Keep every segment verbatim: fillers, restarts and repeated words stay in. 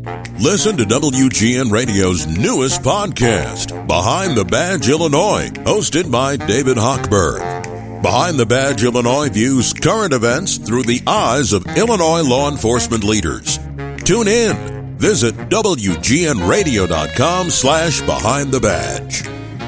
Listen to W G N Radio's newest podcast, Behind the Badge Illinois, hosted by David Hochberg. Behind the Badge Illinois views current events through the eyes of Illinois law enforcement leaders. Tune in. Visit W G N radio dot com slash behind the badge.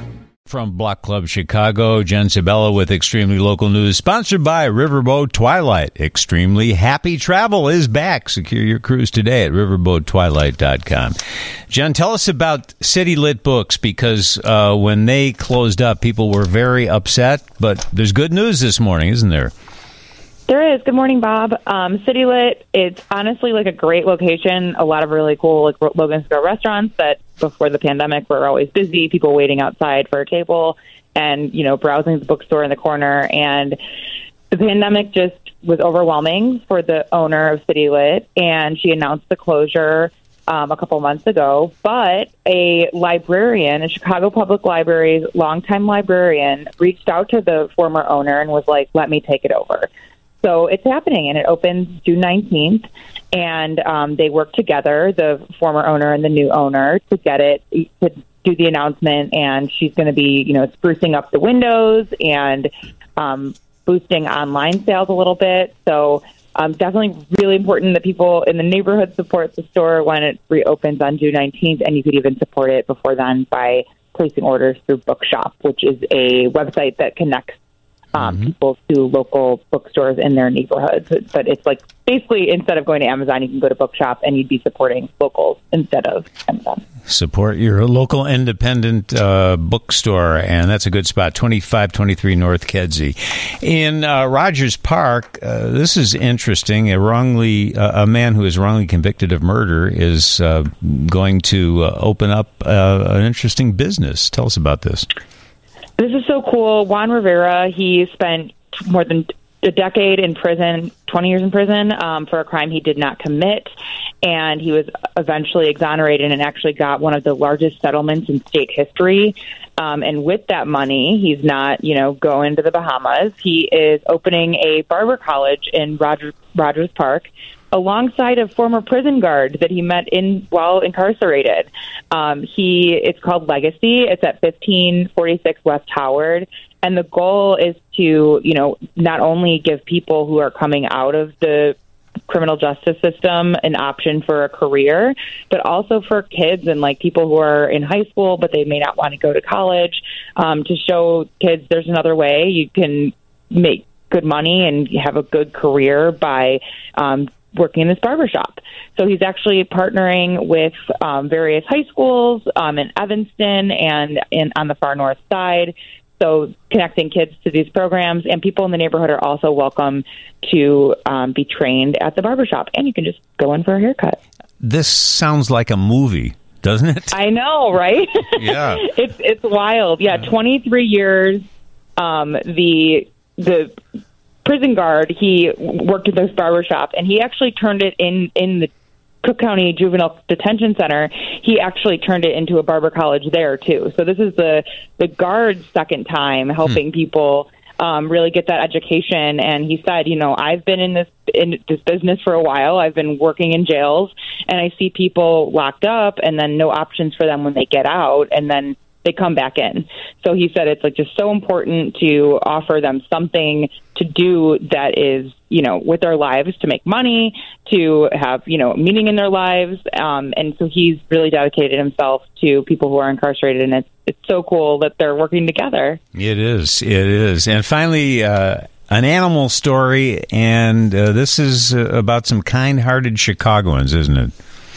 From Block Club Chicago, Jen Sabella with Extremely Local News, sponsored by Riverboat Twilight. Extremely Happy Travel is back. Secure your cruise today at riverboat twilight dot com. Jen, tell us about City Lit Books, because uh, when they closed up, people were very upset, but there's good news this morning, isn't there? There is. Good morning, Bob. Um, City Lit, it's honestly like a great location. A lot of really cool like Logan Square restaurants that before the pandemic were always busy, people waiting outside for a table and, you know, browsing the bookstore in the corner. And the pandemic just was overwhelming for the owner of City Lit, and she announced the closure um, a couple months ago. But a librarian, a Chicago Public Library's longtime librarian, reached out to the former owner and was like, let me take it over. So it's happening, and it opens June nineteenth, and um, they work together, the former owner and the new owner, to get it, to do the announcement, and she's going to be, you know, sprucing up the windows and um, boosting online sales a little bit. So um, definitely really important that people in the neighborhood support the store when it reopens on June nineteenth, and you could even support it before then by placing orders through Bookshop, which is a website that connects Um, mm-hmm. people to local bookstores in their neighborhoods. But it's like basically instead of going to Amazon, you can go to Bookshop and you'd be supporting locals instead of Amazon. Support your local independent uh, bookstore, and that's a good spot, twenty-five twenty-three North Kedzie. In uh, Rogers Park, uh, this is interesting. A wrongly uh, a man who is wrongly convicted of murder is uh, going to uh, open up uh, an interesting business. Tell us about this. This is so cool. Juan Rivera, he spent more than a decade in prison, twenty years in prison, um, for a crime he did not commit. And he was eventually exonerated and actually got one of the largest settlements in state history. Um, and with that money, he's not, you know, going to the Bahamas. He is opening a barber college in Roger, Rogers Park, alongside a former prison guard that he met in while incarcerated. Um, he it's called Legacy. It's at fifteen forty-six West Howard, and the goal is to, you know, not only give people who are coming out of the criminal justice system an option for a career, but also for kids and like people who are in high school but they may not want to go to college, um, to show kids there's another way you can make good money and have a good career by um, working in this barbershop. So he's actually partnering with um, various high schools um, in Evanston and in, on the far north side. So connecting kids to these programs, and people in the neighborhood are also welcome to um, be trained at the barbershop, and you can just go in for a haircut. This sounds like a movie, doesn't it? I know, right? Yeah. it's it's wild. Yeah, twenty-three years. Um, the the prison guard, he worked at this barbershop, and he actually turned it in in the Cook County Juvenile Detention Center. He actually turned it into a barber college there too. So this is the the guard's second time helping hmm. people um, really get that education. And he said, you know, I've been in this in this business for a while. I've been working in jails, and I see people locked up, and then no options for them when they get out, and then they come back in. So he said it's like just so important to offer them something to do that is, you know, with their lives, to make money, to have, you know, meaning in their lives. Um, and so he's really dedicated himself to people who are incarcerated, and it's it's so cool that they're working together. It is. It is. And finally, uh, an animal story, and uh, this is uh, about some kind-hearted Chicagoans, isn't it?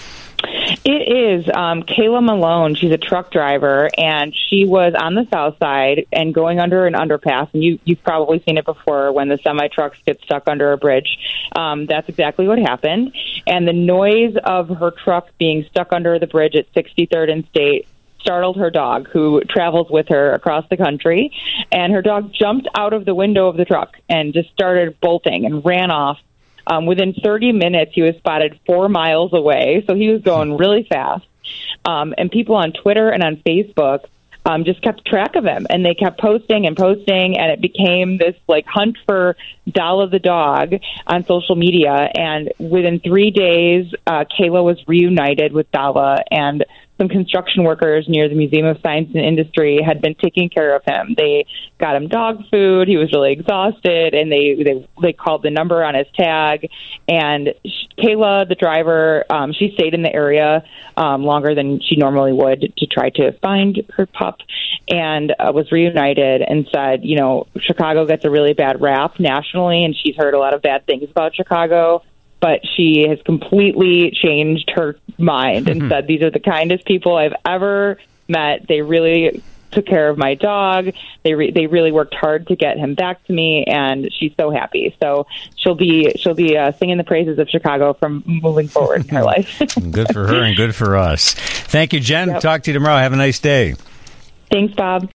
It is. Um, Kayla Malone, she's a truck driver, and she was on the south side and going under an underpass. And you, you've probably seen it before when the semi-trucks get stuck under a bridge. Um, that's exactly what happened. And the noise of her truck being stuck under the bridge at sixty-third and State startled her dog, who travels with her across the country. And her dog jumped out of the window of the truck and just started bolting and ran off. Um, within thirty minutes, he was spotted four miles away, so he was going really fast. Um, and people on Twitter and on Facebook um, just kept track of him, and they kept posting and posting, and it became this like hunt for Dalla the dog on social media. And within three days, uh, Kayla was reunited with Dalla, and some construction workers near the Museum of Science and Industry had been taking care of him. They got him dog food. He was really exhausted, and they they, they called the number on his tag. And Kayla, the driver, um, she stayed in the area um, longer than she normally would to try to find her pup, and uh, was reunited and said, you know, Chicago gets a really bad rap nationally, and she's heard a lot of bad things about Chicago. But she has completely changed her mind and said, these are the kindest people I've ever met. They really took care of my dog. They re- they really worked hard to get him back to me, and she's so happy. So she'll be she'll be uh, singing the praises of Chicago from moving forward in her life. Good for her and good for us. Thank you, Jen. Yep. Talk to you tomorrow. Have a nice day. Thanks, Bob.